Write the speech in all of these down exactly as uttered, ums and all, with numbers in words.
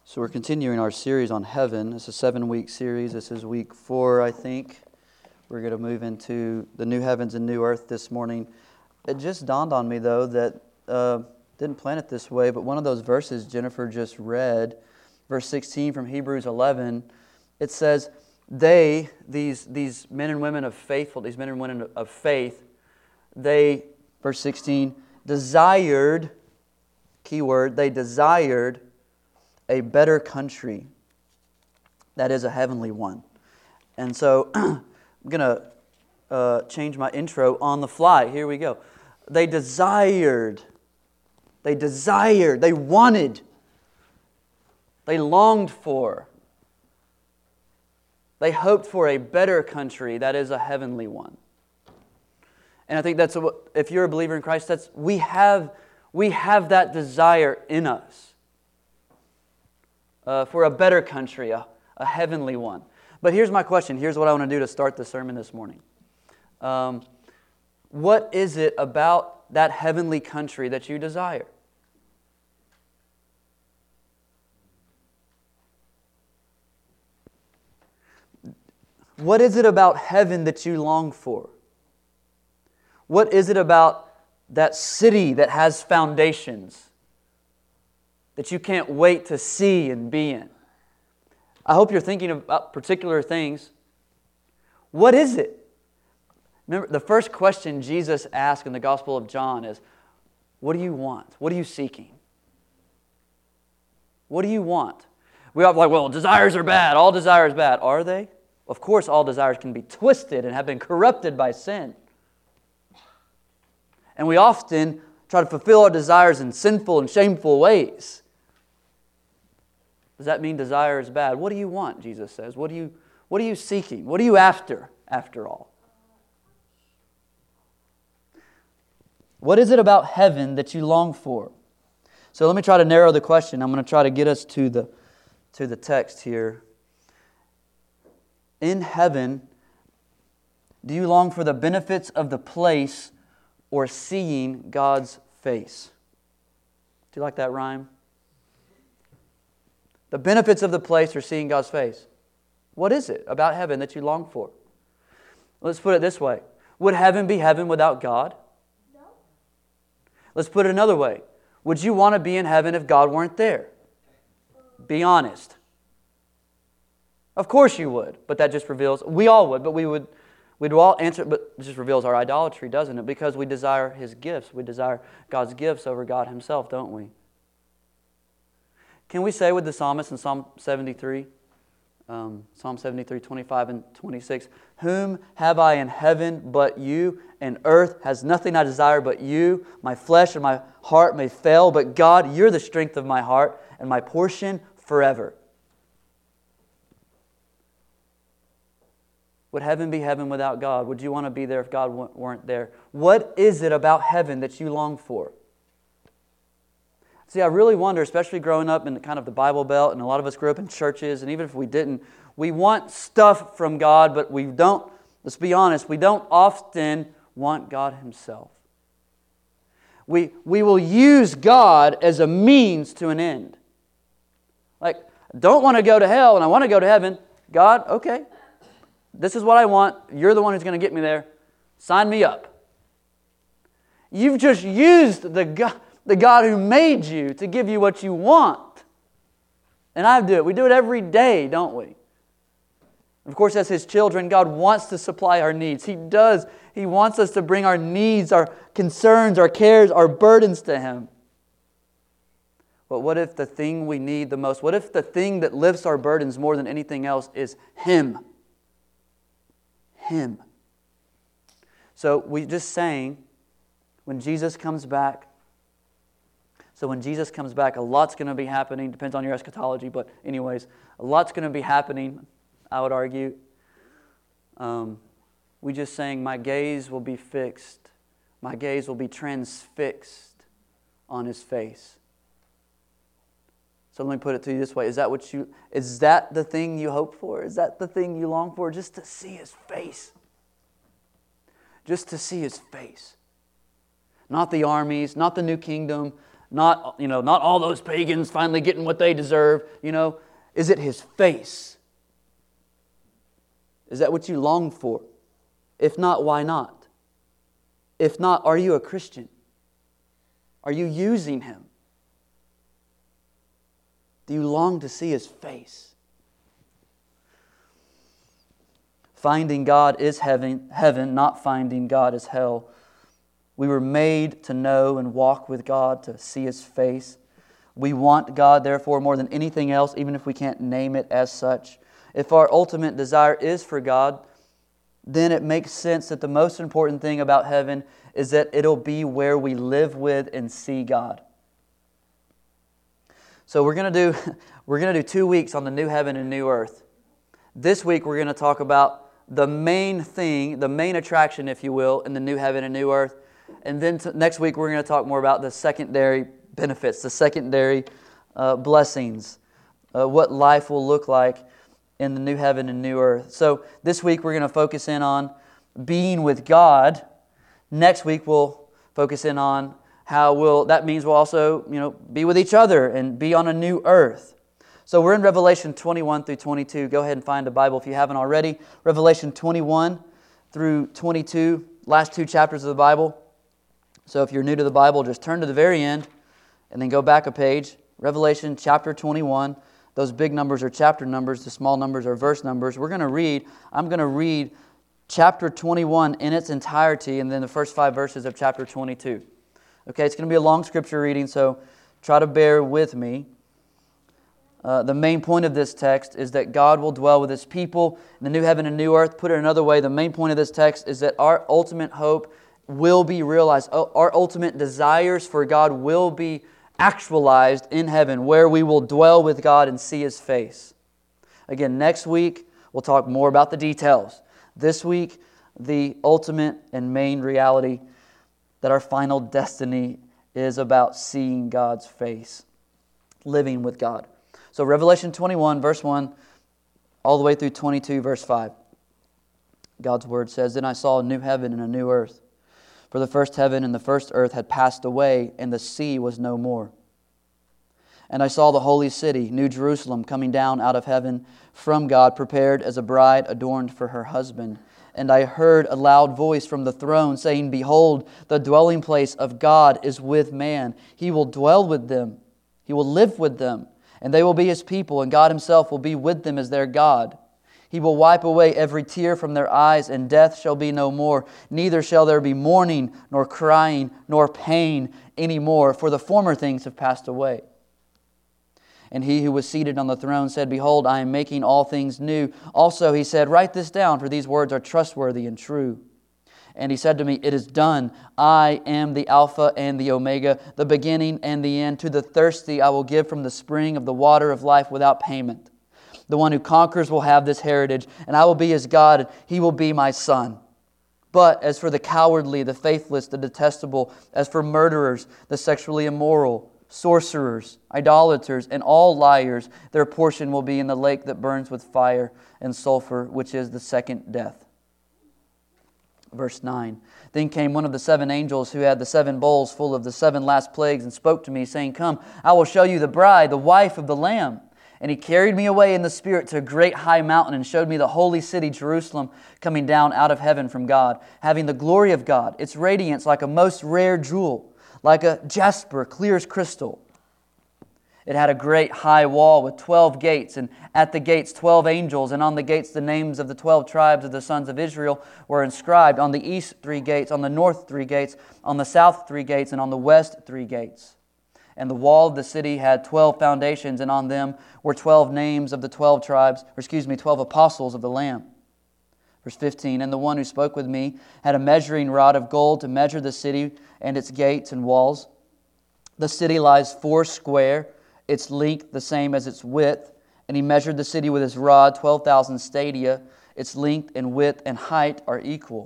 So we're continuing our series on heaven. It's a seven-week series. This is week four, I think. We're going to move into the new heavens and new earth this morning. It just dawned on me, though, that uh, didn't plan it this way, but one of those verses Jennifer just read, verse sixteen from Hebrews eleven, it says, they, these, these men and women of faithful, these men and women of faith, they, verse sixteen, desired, key word, they desired a better country, that is a heavenly one. And so I'm going to uh, change my intro on the fly. Here we go. They desired, they desired, they wanted, they longed for, they hoped for a better country, that is a heavenly one. And I think that's a, if you're a believer in Christ, that's we have we have that desire in us. Uh, for a better country, a, a heavenly one. But here's my question. Here's what I want to do to start the sermon this morning. Um, what is it about that heavenly country that you desire? What is it about heaven that you long for? What is it about that city that has foundations that you can't wait to see and be in? I hope you're thinking about particular things. What is it? Remember, the first question Jesus asked in the Gospel of John is, what do you want? What are you seeking? What do you want? We are like, well, desires are bad. All desires are bad. Are they? Of course, all desires can be twisted and have been corrupted by sin. And we often try to fulfill our desires in sinful and shameful ways. Does that mean desire is bad? What do you want, Jesus says? What do you, what are you seeking? What are you after, after all? What is it about heaven that you long for? So let me try to narrow the question. I'm going to try to get us to the, to the text here. In heaven, do you long for the benefits of the place or seeing God's face? Do you like that rhyme? The benefits of the place or seeing God's face. What is it about heaven that you long for? Let's put it this way. Would heaven be heaven without God? No. Let's put it another way. Would you want to be in heaven if God weren't there? Be honest. Of course you would, but that just reveals, we all would, but we would, we'd all answer, but it just reveals our idolatry, doesn't it? Because we desire His gifts. We desire God's gifts over God Himself, don't we? Can we say with the psalmist in Psalm seventy-three, um, Psalm seventy-three, twenty-five and twenty-six, whom have I in heaven but you, and earth has nothing I desire but you. My flesh and my heart may fail, but God, you're the strength of my heart and my portion forever. Would heaven be heaven without God? Would you want to be there if God weren't there? What is it about heaven that you long for? See, I really wonder, especially growing up in kind of the Bible Belt, and a lot of us grew up in churches, and even if we didn't, we want stuff from God, but we don't, let's be honest, we don't often want God Himself. We, we will use God as a means to an end. Like, I don't want to go to hell, and I want to go to heaven. God, okay, this is what I want. You're the one who's going to get me there. Sign me up. You've just used the God... the God who made you to give you what you want. And I do it. We do it every day, don't we? Of course, as His children, God wants to supply our needs. He does. He wants us to bring our needs, our concerns, our cares, our burdens to Him. But what if the thing we need the most, what if the thing that lifts our burdens more than anything else is Him? Him. So we just saying, when Jesus comes back, So when Jesus comes back, a lot's going to be happening. Depends on your eschatology, but anyways, a lot's going to be happening, I would argue. Um, we just saying, my gaze will be fixed. My gaze will be transfixed on His face. So let me put it to you this way. Is that what you, is that the thing you hope for? Is that the thing you long for? Just to see His face. Just to see His face. Not the armies, not the new kingdom, Not, you know, not all those pagans finally getting what they deserve. You know, is it His face? Is that what you long for? If not, why not? If not, are you a Christian? Are you using Him? Do you long to see His face? Finding God is heaven, heaven, not finding God is hell. We were made to know and walk with God, to see His face. We want God, therefore, more than anything else, even if we can't name it as such. If our ultimate desire is for God, then it makes sense that the most important thing about heaven is that it'll be where we live with and see God. So we're going to do we're going to do two weeks on the new heaven and new earth. This week we're going to talk about the main thing, the main attraction, if you will, in the new heaven and new earth. And then t- next week we're going to talk more about the secondary benefits, the secondary uh, blessings, uh, what life will look like in the new heaven and new earth. So this week we're going to focus in on being with God. Next week we'll focus in on how we'll, that means we'll also, you know, be with each other and be on a new earth. So we're in Revelation twenty-one through twenty-two. Go ahead and find a Bible if you haven't already. Revelation twenty-one through twenty-two, last two chapters of the Bible. So if you're new to the Bible, just turn to the very end and then go back a page. Revelation chapter twenty-one. Those big numbers are chapter numbers. The small numbers are verse numbers. We're going to read, I'm going to read chapter twenty-one in its entirety and then the first five verses of chapter twenty-two. Okay, it's going to be a long scripture reading, so try to bear with me. Uh, the main point of this text is that God will dwell with His people in the new heaven and new earth. Put it another way, the main point of this text is that our ultimate hope will be realized. Our ultimate desires for God will be actualized in heaven, where we will dwell with God and see His face. Again, next week, we'll talk more about the details. This week, the ultimate and main reality that our final destiny is about seeing God's face, living with God. So Revelation twenty-one, verse one, all the way through twenty-two, verse five. God's Word says, "Then I saw a new heaven and a new earth. For the first heaven and the first earth had passed away, and the sea was no more. And I saw the holy city, New Jerusalem, coming down out of heaven from God, prepared as a bride adorned for her husband. And I heard a loud voice from the throne saying, Behold, the dwelling place of God is with man. He will dwell with them. He will live with them. And they will be His people, and God Himself will be with them as their God. He will wipe away every tear from their eyes, and death shall be no more. Neither shall there be mourning, nor crying, nor pain any more, for the former things have passed away. And He who was seated on the throne said, Behold, I am making all things new. Also He said, Write this down, for these words are trustworthy and true. And He said to me, It is done. I am the Alpha and the Omega, the beginning and the end. To the thirsty I will give from the spring of the water of life without payment. The one who conquers will have this heritage, and I will be his God, and he will be my son. But as for the cowardly, the faithless, the detestable, as for murderers, the sexually immoral, sorcerers, idolaters, and all liars, their portion will be in the lake that burns with fire and sulfur, which is the second death." Verse nine. "Then came one of the seven angels who had the seven bowls full of the seven last plagues and spoke to me, saying, Come, I will show you the bride, the wife of the Lamb. And He carried me away in the Spirit to a great high mountain and showed me the holy city, Jerusalem, coming down out of heaven from God, having the glory of God, its radiance like a most rare jewel, like a jasper, clear as crystal. It had a great high wall with twelve gates, and at the gates twelve angels, and on the gates the names of the twelve tribes of the sons of Israel were inscribed. On the east three gates, on the north three gates, on the south three gates, and on the west three gates. And the wall of the city had twelve foundations, and on them were twelve names of the twelve tribes, or excuse me, twelve apostles of the Lamb." Verse fifteen, "And the one who spoke with me had a measuring rod of gold to measure the city and its gates and walls. The city lies four square, its length the same as its width. And he measured the city with his rod, twelve thousand stadia. Its length and width and height are equal.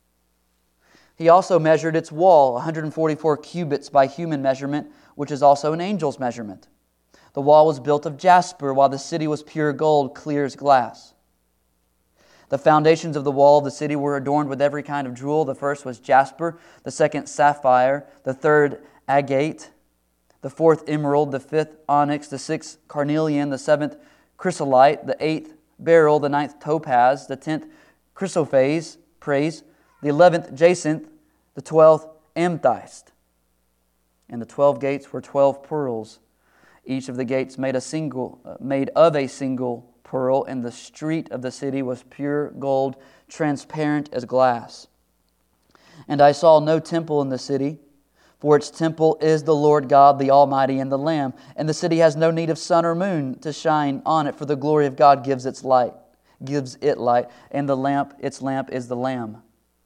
He also measured its wall, one hundred forty-four cubits by human measurement, which is also an angel's measurement. The wall was built of jasper, while the city was pure gold, clear as glass. The foundations of the wall of the city were adorned with every kind of jewel. The first was jasper, the second sapphire, the third agate, the fourth emerald, the fifth onyx, the sixth carnelian, the seventh chrysolite, the eighth beryl, the ninth topaz, the tenth chrysoprase, praise, the eleventh jacinth, the twelfth amethyst. And the twelve gates were twelve pearls, each of the gates made a single, uh, made of a single pearl, and the street of the city was pure gold, transparent as glass. And I saw no temple in the city, for its temple is the Lord God, the Almighty, and the Lamb. And the city has no need of sun or moon to shine on it, for the glory of God gives its light, gives it light, and the lamp, its lamp is the Lamb.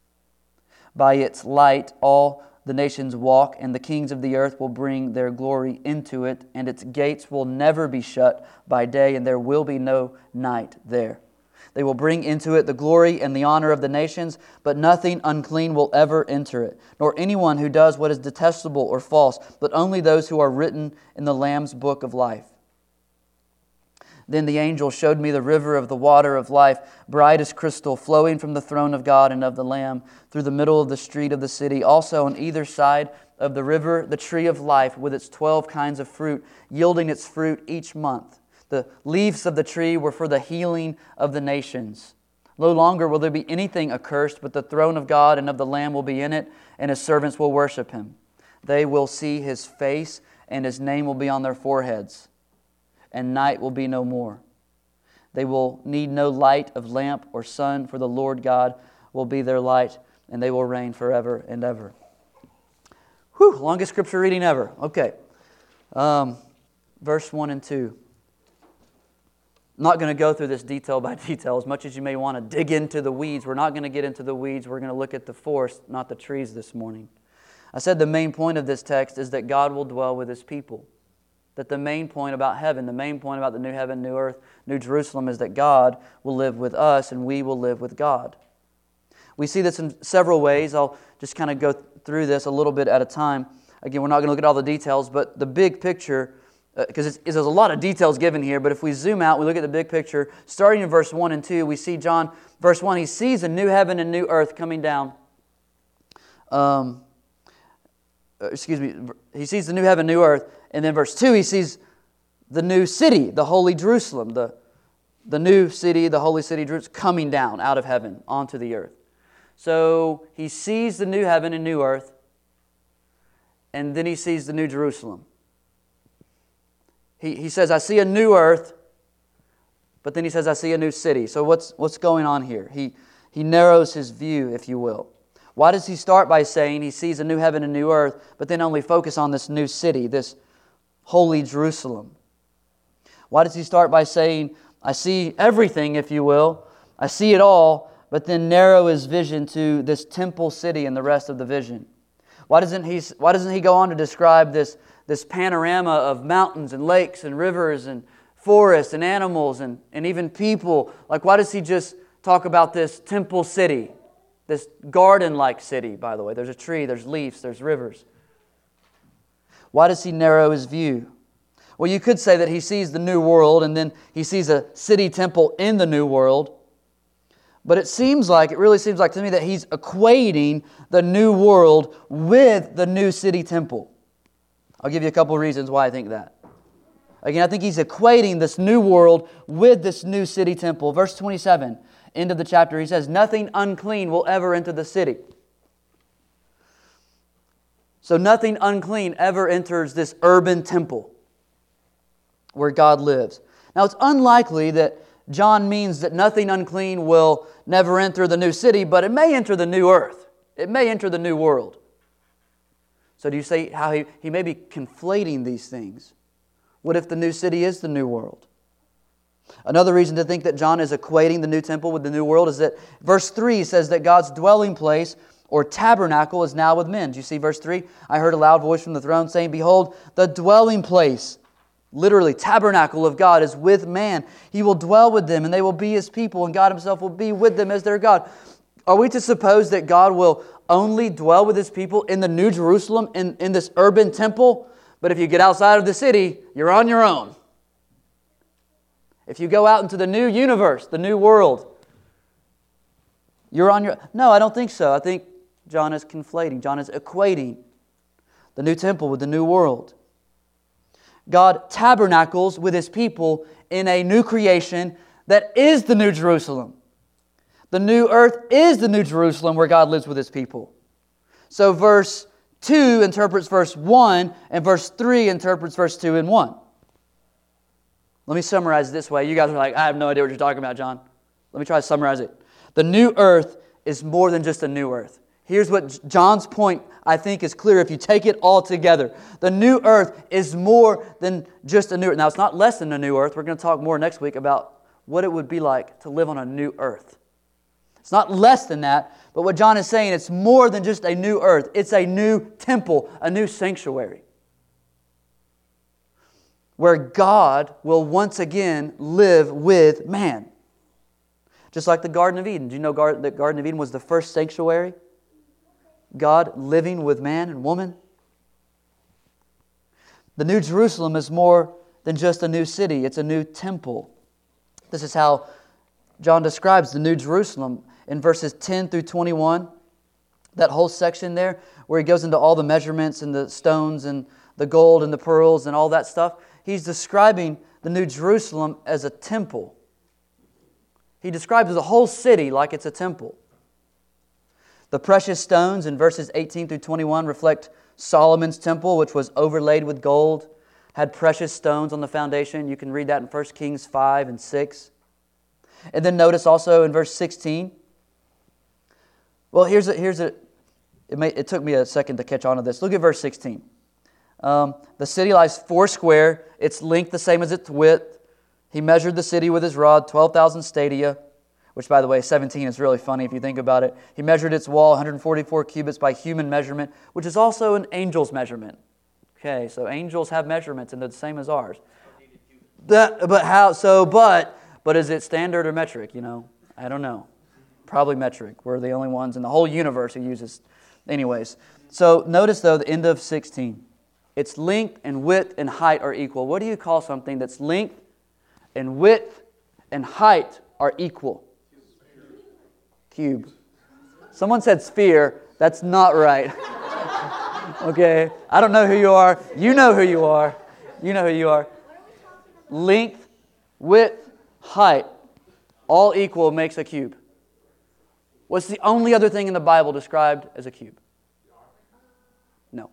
By its light all the nations walk, and the kings of the earth will bring their glory into it, and its gates will never be shut by day, and there will be no night there. They will bring into it the glory and the honor of the nations, but nothing unclean will ever enter it, nor anyone who does what is detestable or false, but only those who are written in the Lamb's book of life. Then the angel showed me the river of the water of life, bright as crystal, flowing from the throne of God and of the Lamb, through the middle of the street of the city. Also on either side of the river, the tree of life, with its twelve kinds of fruit, yielding its fruit each month. The leaves of the tree were for the healing of the nations. No longer will there be anything accursed, but the throne of God and of the Lamb will be in it, and His servants will worship Him. They will see His face, and His name will be on their foreheads. And night will be no more. They will need no light of lamp or sun, for the Lord God will be their light, and they will reign forever and ever. Whew, longest scripture reading ever. Okay. Um, verse one and two. I'm not going to go through this detail by detail. As much as you may want to dig into the weeds, we're not going to get into the weeds. We're going to look at the forest, not the trees this morning. I said the main point of this text is that God will dwell with His people. That the main point about heaven, the main point about the new heaven, new earth, new Jerusalem is that God will live with us and we will live with God. We see this in several ways. I'll just kind of go through this a little bit at a time. Again, we're not going to look at all the details, but the big picture, because uh, there's a lot of details given here, but if we zoom out, we look at the big picture, starting in verse one and two, we see John, verse one, he sees a new heaven and new earth coming down. Um, excuse me, he sees the new heaven, new earth. And then verse two, he sees the new city, the holy Jerusalem, the, the new city, the holy city, Jerusalem, coming down out of heaven onto the earth. So he sees the new heaven and new earth, and then he sees the new Jerusalem. He, he says, I see a new earth, but then he says, I see a new city. So what's, what's going on here? He, he narrows his view, if you will. Why does he start by saying he sees a new heaven and new earth, but then only focus on this new city, this holy Jerusalem? Why does he start by saying, I see everything, if you will, I see it all, but then narrow his vision to this temple city and the rest of the vision? Why doesn't he, why doesn't he go on to describe this, this panorama of mountains and lakes and rivers and forests and animals and, and even people? Like, why does he just talk about this temple city, this garden-like city, by the way? There's a tree, there's leaves, there's rivers. Why does he narrow his view? Well, you could say that he sees the new world and then he sees a city temple in the new world. But it seems like, it really seems like to me that he's equating the new world with the new city temple. I'll give you a couple of reasons why I think that. Again, I think he's equating this new world with this new city temple. Verse twenty-seven, end of the chapter, he says, nothing unclean will ever enter the city. So nothing unclean ever enters this urban temple where God lives. Now it's unlikely that John means that nothing unclean will never enter the new city, but it may enter the new earth. It may enter the new world. So do you see how he, he may be conflating these things? What if the new city is the new world? Another reason to think that John is equating the new temple with the new world is that verse three says that God's dwelling place or tabernacle is now with men. Do you see verse three? I heard a loud voice from the throne saying, behold, the dwelling place, literally tabernacle of God, is with man. He will dwell with them and they will be His people, and God Himself will be with them as their God. Are we to suppose that God will only dwell with His people in the New Jerusalem, in, in this urban temple? But if you get outside of the city, you're on your own. If you go out into the new universe, the new world, you're on your... No, I don't think so. I think John is conflating. John is equating the new temple with the new world. God tabernacles with His people in a new creation that is the New Jerusalem. The new earth is the New Jerusalem where God lives with His people. So verse two interprets verse one, and verse three interprets verse two and one. Let me summarize it this way. You guys are like, I have no idea what you're talking about, John. Let me try to summarize it. The new earth is more than just a new earth. Here's what John's point, I think, is clear if you take it all together. The new earth is more than just a new earth. Now, it's not less than a new earth. We're going to talk more next week about what it would be like to live on a new earth. It's not less than that, but what John is saying, it's more than just a new earth. It's a new temple, a new sanctuary, where God will once again live with man. Just like the Garden of Eden. Do you know that the Garden of Eden was the first sanctuary? God living with man and woman. The New Jerusalem is more than just a new city. It's a new temple. This is how John describes the New Jerusalem in verses ten through twenty-one. That whole section there where he goes into all the measurements and the stones and the gold and the pearls and all that stuff. He's describing the New Jerusalem as a temple. He describes the whole city like it's a temple. The precious stones in verses eighteen through twenty-one reflect Solomon's temple, which was overlaid with gold, had precious stones on the foundation. You can read that in First Kings five and six. And then notice also in verse sixteen. Well, here's a, here's a it, may, it took me a second to catch on to this. Look at verse sixteen. Um, the city lies four square, its length the same as its width. He measured the city with his rod, twelve thousand stadia. Which, by the way, seventeen is really funny if you think about it. He measured its wall one hundred forty-four cubits by human measurement, which is also an angel's measurement. Okay, so angels have measurements and they're the same as ours. That, but how? So, but, but is it standard or metric? You know, I don't know. Probably metric. We're the only ones in the whole universe who uses. Anyways, so notice though the end of sixteen. Its length and width and height are equal. What do you call something that's length and width and height are equal? Cube. Someone said sphere. That's not right. Okay. I don't know who you are. You know who you are. You know who you are. Length, width, height, all equal makes a cube. What's the only other thing in the Bible described as a cube? No.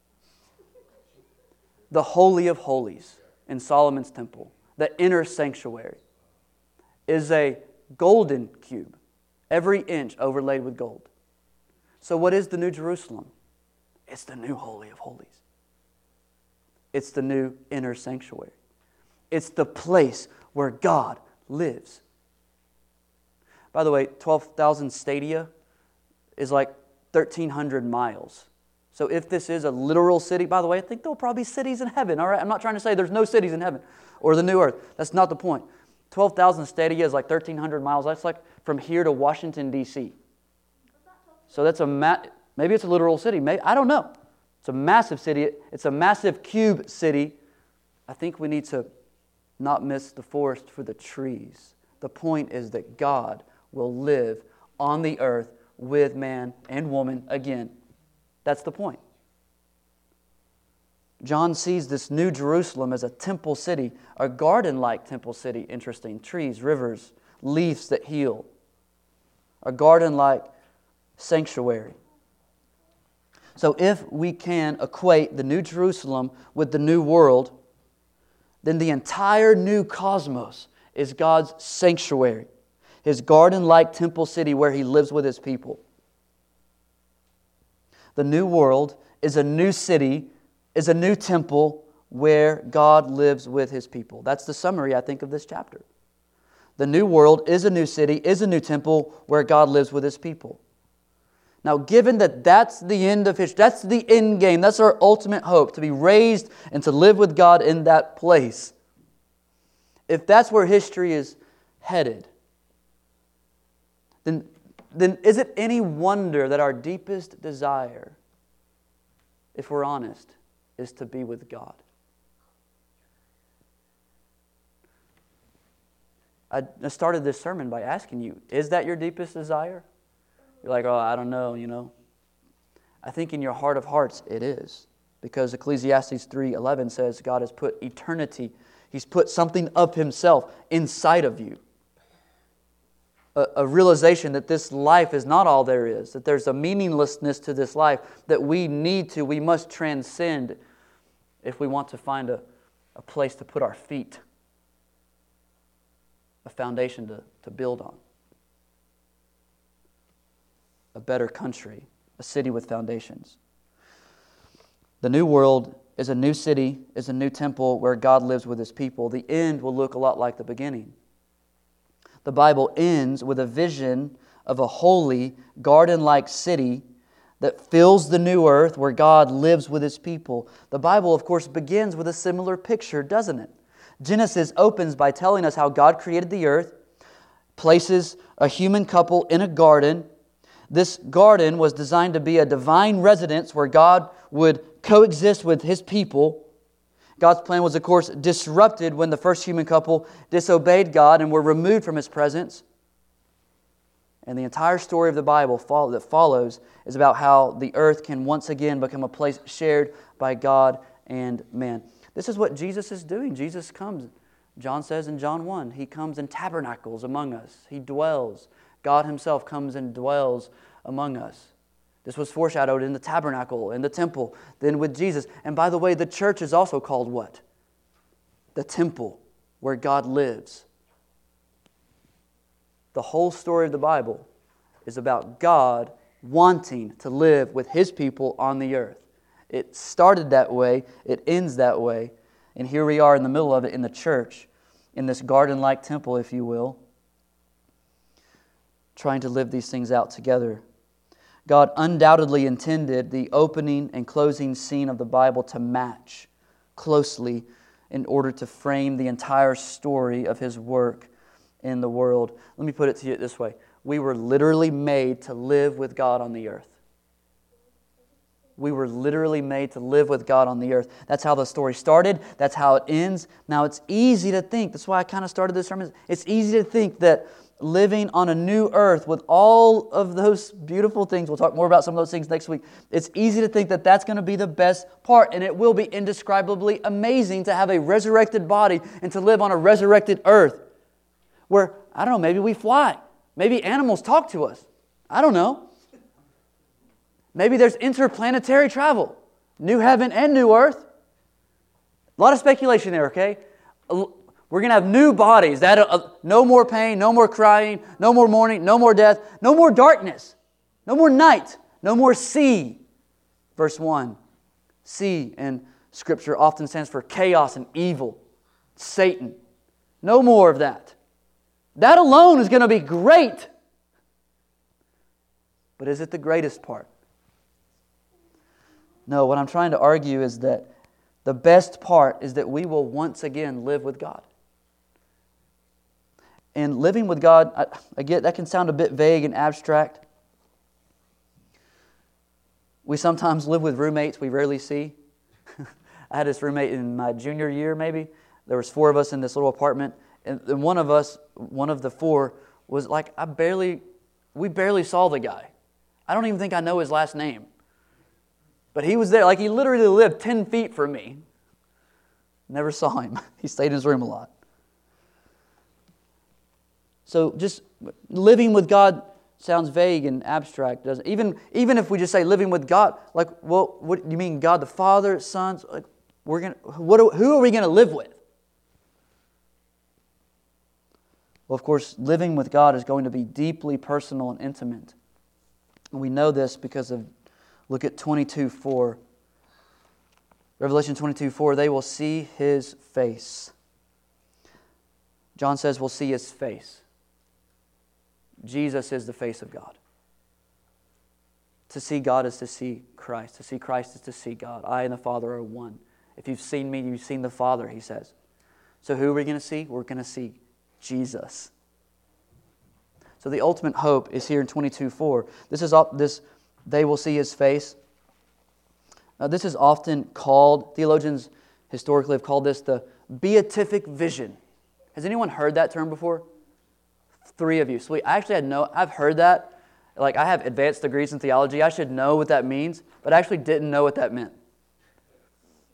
The Holy of Holies in Solomon's temple, the inner sanctuary, is a golden cube. Every inch overlaid with gold. So what is the New Jerusalem? It's the new Holy of Holies. It's the new inner sanctuary. It's the place where God lives. By the way, twelve thousand stadia is like thirteen hundred miles. So if this is a literal city, by the way, I think there'll probably be cities in heaven. All right, I'm not trying to say there's no cities in heaven or the new earth. That's not the point. twelve thousand stadia is like thirteen hundred miles. That's like from here to Washington, D C So that's a ma- maybe it's a literal city. Maybe, I don't know. It's a massive city. It's a massive cube city. I think we need to not miss the forest for the trees. The point is that God will live on the earth with man and woman again. That's the point. John sees this New Jerusalem as a temple city, a garden-like temple city. Interesting. Trees, rivers, leaves that heal. A garden-like sanctuary. So if we can equate the New Jerusalem with the new world, then the entire new cosmos is God's sanctuary, His garden-like temple city where He lives with His people. The new world is a new city, is a new temple where God lives with His people. That's the summary, I think, of this chapter. The new world is a new city, is a new temple where God lives with His people. Now, given that that's the end of history, that's the end game, that's our ultimate hope, to be raised and to live with God in that place. If that's where history is headed, then, then is it any wonder that our deepest desire, if we're honest, is to be with God? I started this sermon by asking you, is that your deepest desire? You're like, oh, I don't know, you know. I think in your heart of hearts, it is. Because Ecclesiastes three eleven says God has put eternity, He's put something of Himself inside of you. A, a realization that this life is not all there is, that there's a meaninglessness to this life that we need to, we must transcend if we want to find a, a place to put our feet, a foundation to, to build on. A better country, a city with foundations. The new world is a new city, is a new temple where God lives with His people. The end will look a lot like the beginning. The Bible ends with a vision of a holy, garden-like city that fills the new earth where God lives with His people. The Bible, of course, begins with a similar picture, doesn't it? Genesis opens by telling us how God created the earth, places a human couple in a garden. This garden was designed to be a divine residence where God would coexist with His people. God's plan was, of course, disrupted when the first human couple disobeyed God and were removed from His presence. And the entire story of the Bible that follows is about how the earth can once again become a place shared by God and man. This is what Jesus is doing. Jesus comes, John says in John one, He comes and tabernacles among us. He dwells. God Himself comes and dwells among us. This was foreshadowed in the tabernacle, in the temple, then with Jesus. And by the way, the church is also called what? The temple where God lives. The whole story of the Bible is about God wanting to live with His people on the earth. It started that way, it ends that way, and here we are in the middle of it in the church, in this garden-like temple, if you will, trying to live these things out together. God undoubtedly intended the opening and closing scene of the Bible to match closely in order to frame the entire story of His work in the world. Let me put it to you this way. We were literally made to live with God on the earth. We were literally made to live with God on the earth. That's how the story started. That's how it ends. Now, it's easy to think. That's why I kind of started this sermon. It's easy to think that living on a new earth with all of those beautiful things, we'll talk more about some of those things next week. It's easy to think that that's going to be the best part, and it will be indescribably amazing to have a resurrected body and to live on a resurrected earth where, I don't know, maybe we fly. Maybe animals talk to us. I don't know. Maybe there's interplanetary travel. New heaven and new earth. A lot of speculation there, okay? We're going to have new bodies. That uh, no more pain, no more crying, no more mourning, no more death, no more darkness, no more night, no more sea. Verse one. Sea in Scripture often stands for chaos and evil, Satan. No more of that. That alone is going to be great. But is it the greatest part? No, what I'm trying to argue is that the best part is that we will once again live with God. And living with God, I, I get that can sound a bit vague and abstract. We sometimes live with roommates we rarely see. I had this roommate in my junior year, maybe. There was four of us in this little apartment. And, and one of us, one of the four, was like, I barely, we barely saw the guy. I don't even think I know his last name. But he was there. Like, he literally lived ten feet from me. Never saw him. He stayed in his room a lot. So just living with God sounds vague and abstract, doesn't it? Even, even if we just say living with God, like, well, what do you mean God the Father, Son? Like, we're gonna, what, who are we going to live with? Well, of course, living with God is going to be deeply personal and intimate. And we know this because of, look at twenty-two four. Revelation twenty-two four, they will see His face. John says we'll see His face. Jesus is the face of God. To see God is to see Christ. To see Christ is to see God. I and the Father are one. If you've seen me, you've seen the Father, He says. So who are we going to see? We're going to see Jesus. So the ultimate hope is here in twenty-two four. This is this. They will see His face. Now, this is often called, theologians historically have called this the beatific vision. Has anyone heard that term before? Three of you. Sweet. I actually had no, I've heard that. Like, I have advanced degrees in theology. I should know what that means, but I actually didn't know what that meant.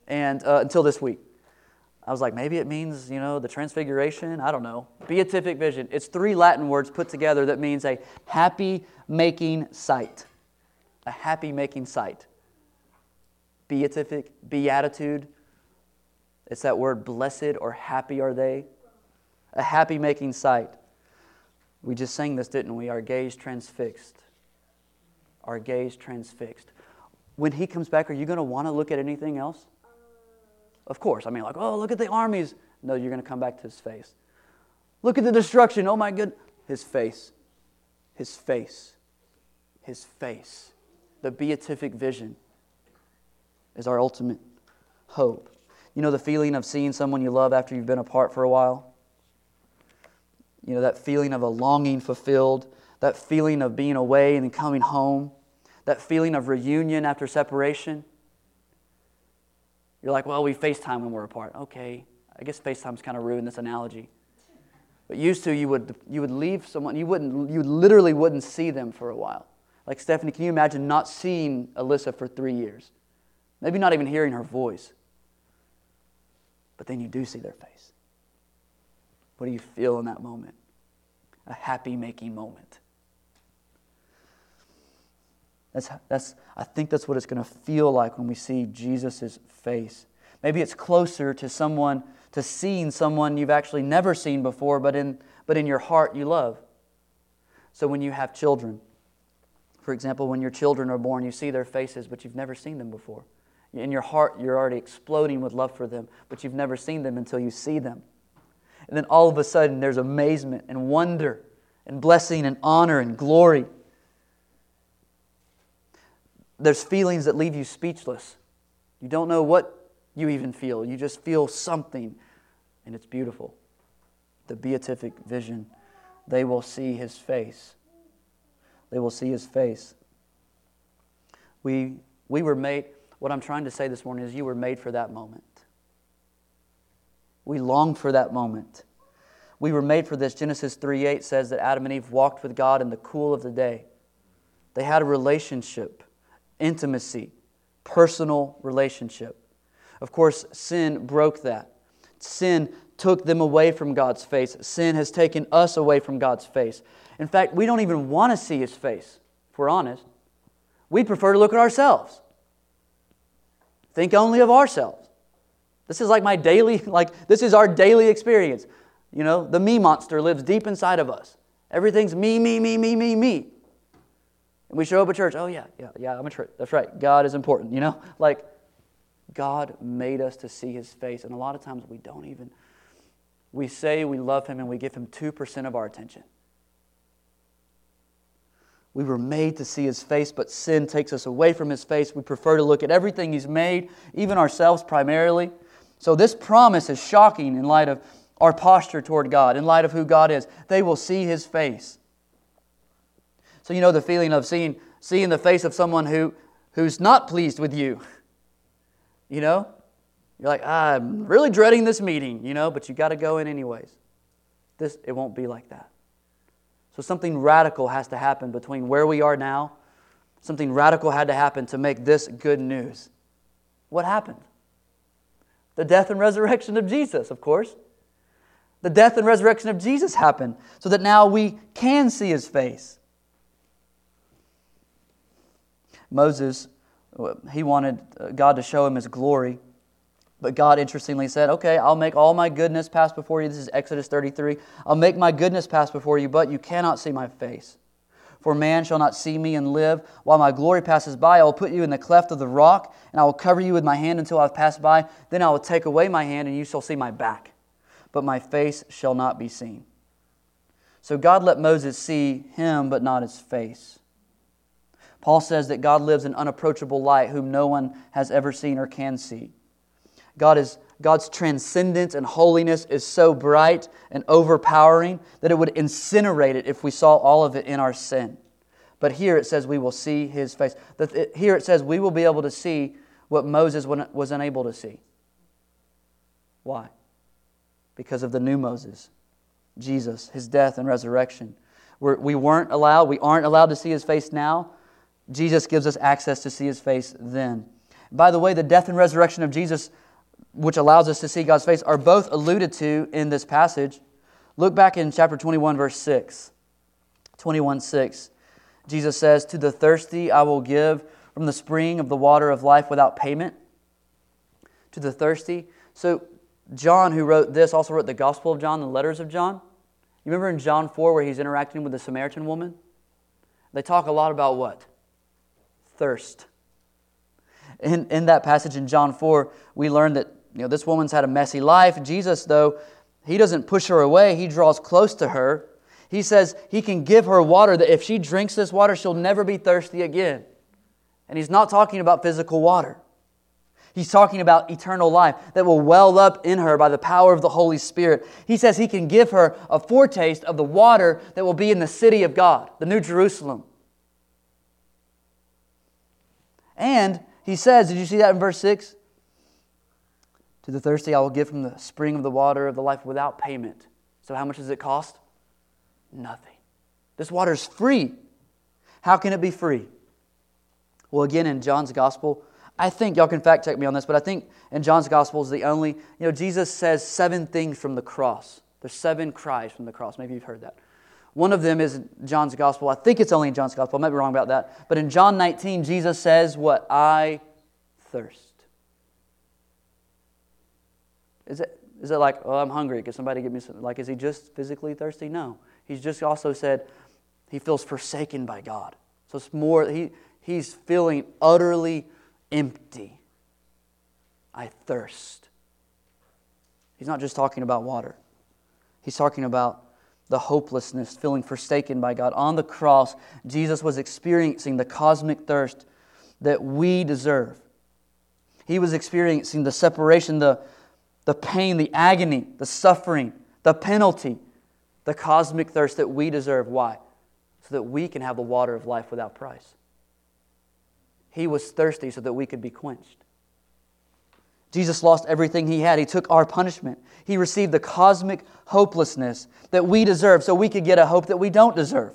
And uh, until this week. I was like, maybe it means, you know, the transfiguration. I don't know. Beatific vision. It's three Latin words put together that means a happy-making sight. A happy-making sight. Beatific, beatitude. It's that word blessed or happy are they. A happy-making sight. We just sang this, didn't we? Our gaze transfixed. Our gaze transfixed. When He comes back, are you going to want to look at anything else? Of course. I mean, like, oh, look at the armies. No, you're going to come back to His face. Look at the destruction. Oh, my goodness. His face. His face. His face. The beatific vision is our ultimate hope. You know the feeling of seeing someone you love after you've been apart for a while? You know, that feeling of a longing fulfilled. That feeling of being away and then coming home. That feeling of reunion after separation. You're like, well, we FaceTime when we're apart. Okay, I guess FaceTime's kind of ruined this analogy. But used to, you would you would leave someone, you wouldn't, you literally wouldn't see them for a while. Like, Stephanie, can you imagine not seeing Alyssa for three years? Maybe not even hearing her voice. But then you do see their face. What do you feel in that moment? A happy-making moment. That's, that's, I think that's what it's going to feel like when we see Jesus' face. Maybe it's closer to someone, to seeing someone you've actually never seen before, but in, but in your heart you love. So when you have children, for example, when your children are born, you see their faces, but you've never seen them before. In your heart, you're already exploding with love for them, but you've never seen them until you see them. And then all of a sudden, there's amazement and wonder and blessing and honor and glory. There's feelings that leave you speechless. You don't know what you even feel. You just feel something, and it's beautiful. The beatific vision. They will see His face. They will see His face. We, we were made, what I'm trying to say this morning is you were made for that moment. We long for that moment. We were made for this. Genesis three eight says that Adam and Eve walked with God in the cool of the day. They had a relationship. Intimacy, personal relationship. Of course, sin broke that. Sin took them away from God's face. Sin has taken us away from God's face. In fact, we don't even want to see His face, if we're honest. We prefer to look at ourselves. Think only of ourselves. This is like my daily, like this is our daily experience. You know, the me monster lives deep inside of us. Everything's me, me, me, me, me, me. And we show up at church, oh yeah, yeah, yeah, I'm a church. That's right, God is important, you know? Like, God made us to see His face. And a lot of times we don't even, we say we love Him and we give Him two percent of our attention. We were made to see His face, but sin takes us away from His face. We prefer to look at everything He's made, even ourselves primarily. So this promise is shocking in light of our posture toward God, in light of who God is. They will see His face. So you know the feeling of seeing seeing the face of someone who, who's not pleased with you. You know? You're like, I'm really dreading this meeting, you know, but you got to go in anyways. This, it won't be like that. So something radical has to happen between where we are now. Something radical had to happen to make this good news. What happened? The death and resurrection of Jesus, of course. The death and resurrection of Jesus happened so that now we can see His face. Moses, he wanted God to show him His glory. But God interestingly said, okay, I'll make all my goodness pass before you. This is Exodus thirty-three. I'll make my goodness pass before you, but you cannot see my face. For man shall not see me and live. While my glory passes by, I will put you in the cleft of the rock, and I will cover you with my hand until I have passed by. Then I will take away my hand, and you shall see my back. But my face shall not be seen. So God let Moses see Him, but not His face. Paul says that God lives in unapproachable light, whom no one has ever seen or can see. God is, God's transcendence and holiness is so bright and overpowering that it would incinerate it if we saw all of it in our sin. But here it says we will see His face. Here it says we will be able to see what Moses was unable to see. Why? Because of the new Moses, Jesus, His death and resurrection. We're, we weren't allowed, we aren't allowed to see His face now. Jesus gives us access to see His face then. By the way, the death and resurrection of Jesus, which allows us to see God's face, are both alluded to in this passage. Look back in chapter twenty-one, verse six. twenty-one, six. Jesus says, "To the thirsty I will give from the spring of the water of life without payment." To the thirsty. So John, who wrote this, also wrote the Gospel of John, the letters of John. You remember in John four where he's interacting with the Samaritan woman? They talk a lot about what? Thirst. In, in that passage in John four, we learn that you know this woman's had a messy life. Jesus, though, He doesn't push her away. He draws close to her. He says He can give her water that if she drinks this water, she'll never be thirsty again. And He's not talking about physical water. He's talking about eternal life that will well up in her by the power of the Holy Spirit. He says He can give her a foretaste of the water that will be in the city of God, the New Jerusalem. And He says, did you see that in verse six? "To the thirsty I will give from the spring of the water of the life without payment." So how much does it cost? Nothing. This water is free. How can it be free? Well, again, in John's Gospel, I think, y'all can fact check me on this, but I think in John's Gospel is the only, you know, Jesus says seven things from the cross. There's seven cries from the cross. Maybe you've heard that. One of them is in John's Gospel. I think it's only in John's Gospel. I might be wrong about that. But in John nineteen, Jesus says what? "I thirst." Is it, is it like, "Oh, I'm hungry. Can somebody get me something?" Like, is He just physically thirsty? No. He's just also said He feels forsaken by God. So it's more, he he's feeling utterly empty. "I thirst." He's not just talking about water. He's talking about the hopelessness, feeling forsaken by God. On the cross, Jesus was experiencing the cosmic thirst that we deserve. He was experiencing the separation, the, the pain, the agony, the suffering, the penalty, the cosmic thirst that we deserve. Why? So that we can have the water of life without price. He was thirsty so that we could be quenched. Jesus lost everything He had. He took our punishment. He received the cosmic hopelessness that we deserve so we could get a hope that we don't deserve.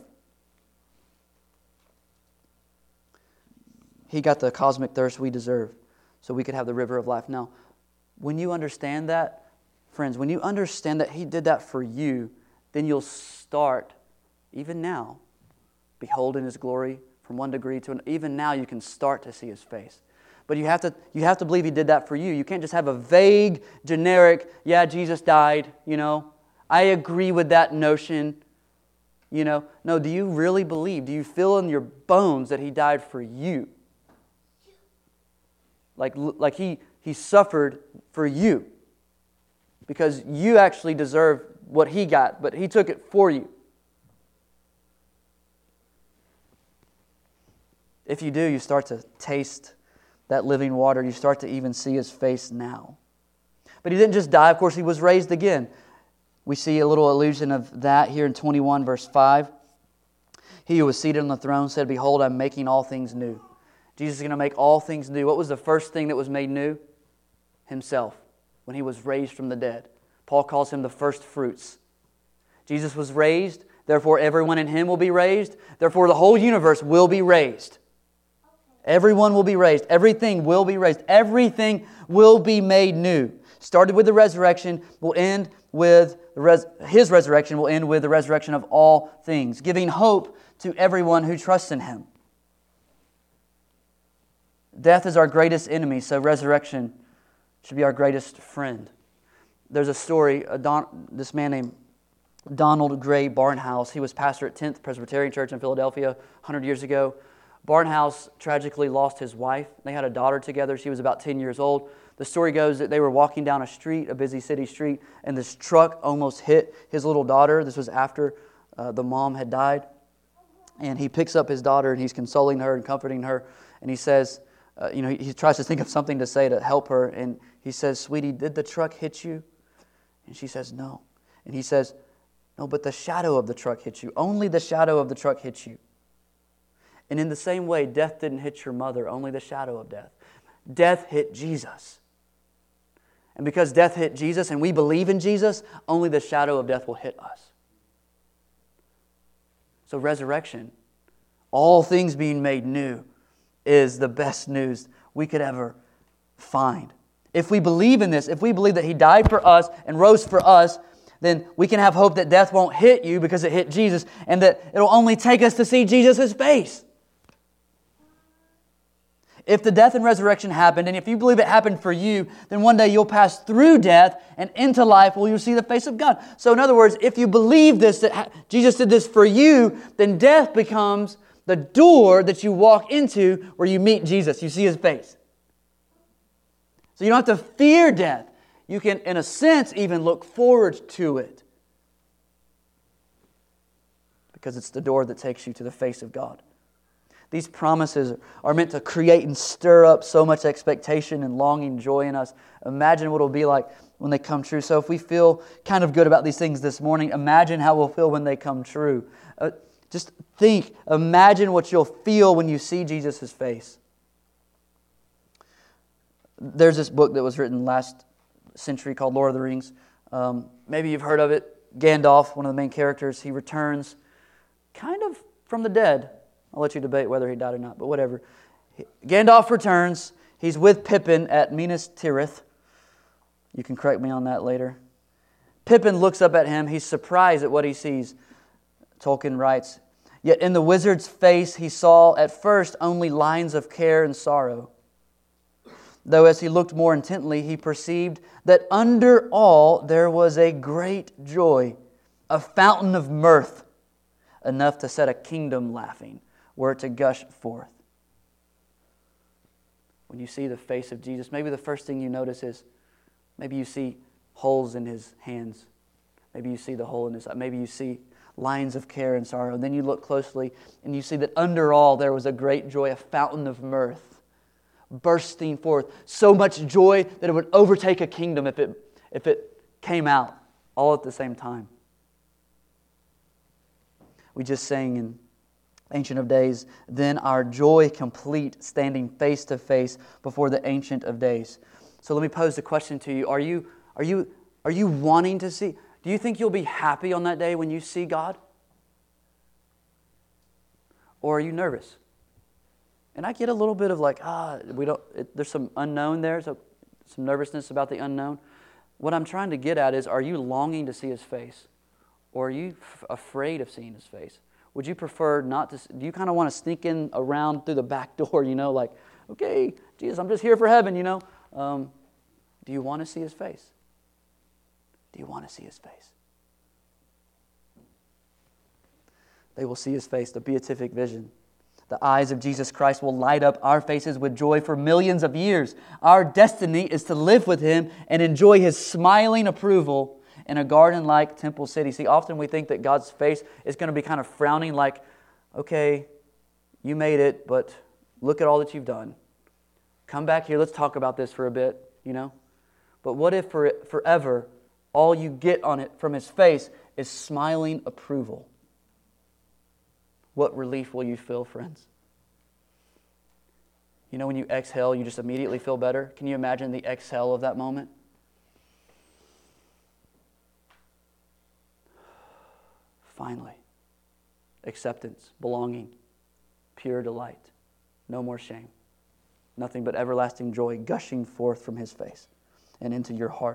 He got the cosmic thirst we deserve so we could have the river of life. Now, when you understand that, friends, when you understand that He did that for you, then you'll start, even now, beholding His glory from one degree to another. Even now you can start to see His face. But you have to you have to believe He did that for you. You can't just have a vague, generic, yeah, Jesus died, you know. I agree with that notion, you know. No, do you really believe? Do you feel in your bones that He died for you? Like, like he, he suffered for you. Because you actually deserve what He got, but He took it for you. If you do, you start to taste that living water. You start to even see His face now. But He didn't just die. Of course, He was raised again. We see a little allusion of that here in twenty-one, verse five. "He who was seated on the throne said, 'Behold, I'm making all things new.'" Jesus is going to make all things new. What was the first thing that was made new? Himself, when He was raised from the dead. Paul calls Him the first fruits. Jesus was raised, therefore everyone in Him will be raised. Therefore the whole universe will be raised. Everyone will be raised. Everything will be raised. Everything will be made new. Started with the resurrection, will end with the res- His resurrection, will end with the resurrection of all things, giving hope to everyone who trusts in Him. Death is our greatest enemy, so resurrection should be our greatest friend. There's a story, a Don, this man named Donald Gray Barnhouse. He was pastor at tenth Presbyterian Church in Philadelphia one hundred years ago. Barnhouse tragically lost his wife. They had a daughter together. She was about ten years old. The story goes that they were walking down a street, a busy city street, and this truck almost hit his little daughter. This was after uh, the mom had died. And he picks up his daughter, and he's consoling her and comforting her. And he says, uh, you know, he, he tries to think of something to say to help her. And he says, "Sweetie, did the truck hit you?" And she says, "No." And he says, "No, but the shadow of the truck hit you. Only the shadow of the truck hit you." And in the same way, death didn't hit your mother, only the shadow of death. Death hit Jesus. And because death hit Jesus and we believe in Jesus, only the shadow of death will hit us. So resurrection, all things being made new, is the best news we could ever find. If we believe in this, if we believe that He died for us and rose for us, then we can have hope that death won't hit you because it hit Jesus, and that it'll only take us to see Jesus' face. If the death and resurrection happened, and if you believe it happened for you, then one day you'll pass through death and into life where you'll see the face of God. So in other words, if you believe this, that Jesus did this for you, then death becomes the door that you walk into where you meet Jesus. You see His face. So you don't have to fear death. You can, in a sense, even look forward to it. Because it's the door that takes you to the face of God. These promises are meant to create and stir up so much expectation and longing, joy in us. Imagine what it'll be like when they come true. So if we feel kind of good about these things this morning, imagine how we'll feel when they come true. Uh, just think, imagine what you'll feel when you see Jesus' face. There's this book that was written last century called Lord of the Rings. Um, maybe you've heard of it. Gandalf, one of the main characters, he returns kind of from the dead. I'll let you debate whether he died or not, but whatever. Gandalf returns. He's with Pippin at Minas Tirith. You can correct me on that later. Pippin looks up at him. He's surprised at what he sees. Tolkien writes, "Yet in the wizard's face he saw at first only lines of care and sorrow. Though as he looked more intently, he perceived that under all there was a great joy, a fountain of mirth, enough to set a kingdom laughing, were it to gush forth." When you see the face of Jesus, maybe the first thing you notice is, maybe you see holes in His hands. Maybe you see the hole in His eye. Maybe you see lines of care and sorrow. And then you look closely and you see that under all there was a great joy, a fountain of mirth, bursting forth. So much joy that it would overtake a kingdom if it, if it came out all at the same time. We just sang in Ancient of Days, "Then our joy complete, standing face to face before the Ancient of Days." So let me pose the question to you. Are you, are you, are you wanting to see? Do you think you'll be happy on that day when you see God? Or are you nervous? And I get a little bit of like, ah, we don't. It, there's some unknown there, so some nervousness about the unknown. What I'm trying to get at is, are you longing to see His face? Or are you f- afraid of seeing His face? Would you prefer not to? Do you kind of want to sneak in around through the back door, you know, like, okay, Jesus, I'm just here for heaven, you know? Um, do you want to see His face? Do you want to see His face? They will see His face, the beatific vision. The eyes of Jesus Christ will light up our faces with joy for millions of years. Our destiny is to live with Him and enjoy His smiling approval in a garden-like temple city. See, often we think that God's face is going to be kind of frowning, like, okay, you made it, but look at all that you've done. Come back here, let's talk about this for a bit, you know? But what if for forever all you get on it from His face is smiling approval? What relief will you feel, friends? You know, when you exhale, you just immediately feel better. Can you imagine the exhale of that moment? Finally, acceptance, belonging, pure delight, no more shame, nothing but everlasting joy gushing forth from His face and into your heart.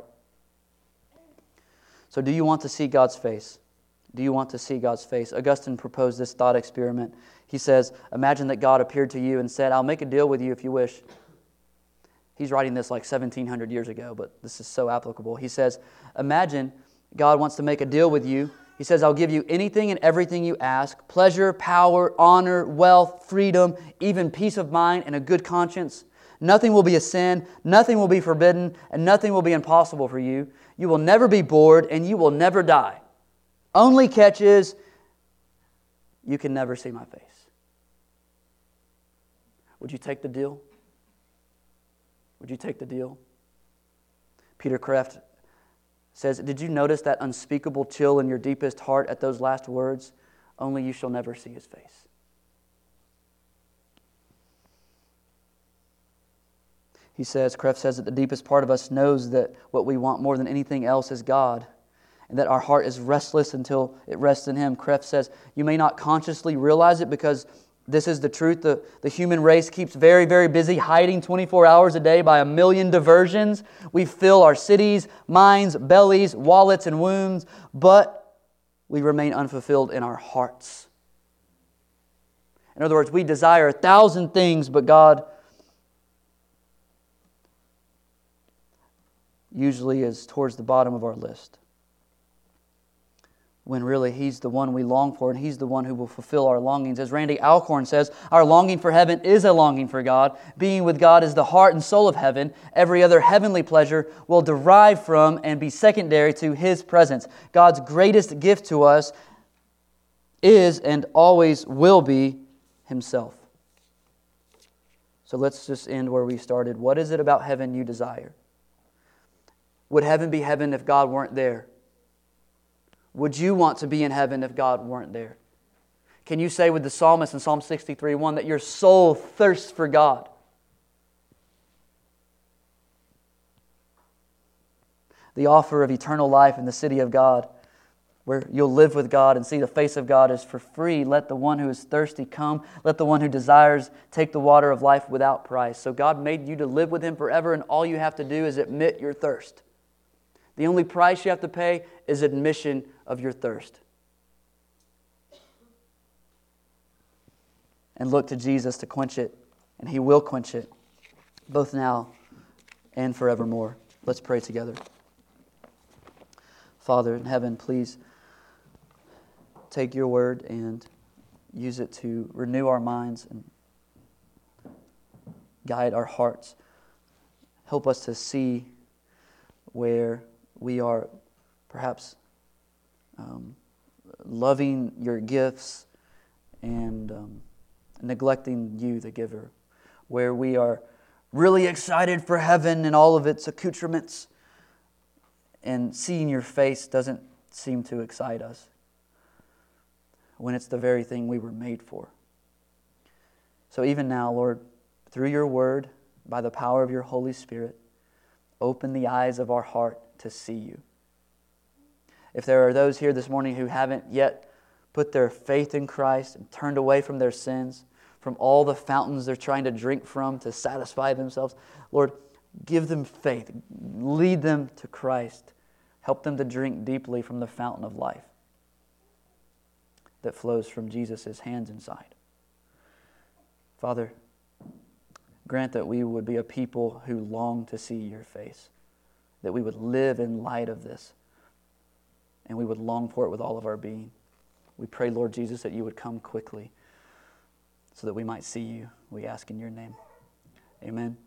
So do you want to see God's face? Do you want to see God's face? Augustine proposed this thought experiment. He says, imagine that God appeared to you and said, "I'll make a deal with you if you wish." He's writing this like seventeen hundred years ago, but this is so applicable. He says, imagine God wants to make a deal with you. He says, "I'll give you anything and everything you ask, pleasure, power, honor, wealth, freedom, even peace of mind and a good conscience. Nothing will be a sin, nothing will be forbidden, and nothing will be impossible for you. You will never be bored, and you will never die. Only catch is, you can never see my face." Would you take the deal? Would you take the deal? Peter Kreeft says, "Did you notice that unspeakable chill in your deepest heart at those last words? Only you shall never see His face." He says, Kreeft says that the deepest part of us knows that what we want more than anything else is God, and that our heart is restless until it rests in Him. Kreeft says, you may not consciously realize it because This is the truth. The, the human race keeps very, very busy, hiding twenty-four hours a day by a million diversions. We fill our cities, minds, bellies, wallets, and wombs, but we remain unfulfilled in our hearts. In other words, we desire a thousand things, but God usually is towards the bottom of our list. When really He's the one we long for, and He's the one who will fulfill our longings. As Randy Alcorn says, our longing for heaven is a longing for God. Being with God is the heart and soul of heaven. Every other heavenly pleasure will derive from and be secondary to His presence. God's greatest gift to us is and always will be Himself. So let's just end where we started. What is it about heaven you desire? Would heaven be heaven if God weren't there? Would you want to be in heaven if God weren't there? Can you say with the psalmist in Psalm sixty-three one that your soul thirsts for God? The offer of eternal life in the city of God, where you'll live with God and see the face of God, is for free. Let the one who is thirsty come. Let the one who desires take the water of life without price. So God made you to live with Him forever, and all you have to do is admit your thirst. The only price you have to pay is admission of your thirst. And look to Jesus to quench it, and He will quench it, both now and forevermore. Let's pray together. Father in heaven, please take your word and use it to renew our minds and guide our hearts. Help us to see where we are perhaps um, loving your gifts and um, neglecting you, the giver. Where we are really excited for heaven and all of its accoutrements, and seeing your face doesn't seem to excite us when it's the very thing we were made for. So even now, Lord, through your word, by the power of your Holy Spirit, open the eyes of our heart to see you. If there are those here this morning who haven't yet put their faith in Christ and turned away from their sins, from all the fountains they're trying to drink from to satisfy themselves, Lord, give them faith. Lead them to Christ. Help them to drink deeply from the fountain of life that flows from Jesus' hands inside. Father, grant that we would be a people who long to see your face, that we would live in light of this, and we would long for it with all of our being. We pray, Lord Jesus, that you would come quickly so that we might see you. We ask in your name. Amen.